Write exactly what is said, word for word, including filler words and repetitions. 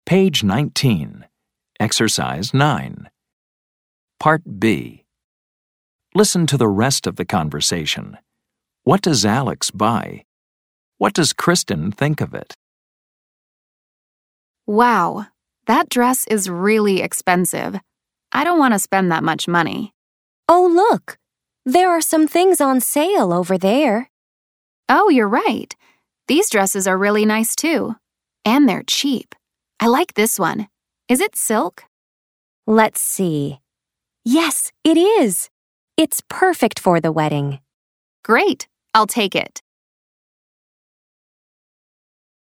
Page nineteen. Exercise nine. Part B. Listen to the rest of the conversation. What does Alex buy? What does Kristen think of it? Wow, that dress is really expensive. I don't want to spend that much money. Oh, look. There are some things on sale over there. Oh, you're right. These dresses are really nice too. And they're cheap. I like this one. Is it silk? Let's see. Yes, it is. It's perfect for the wedding. Great. I'll take it.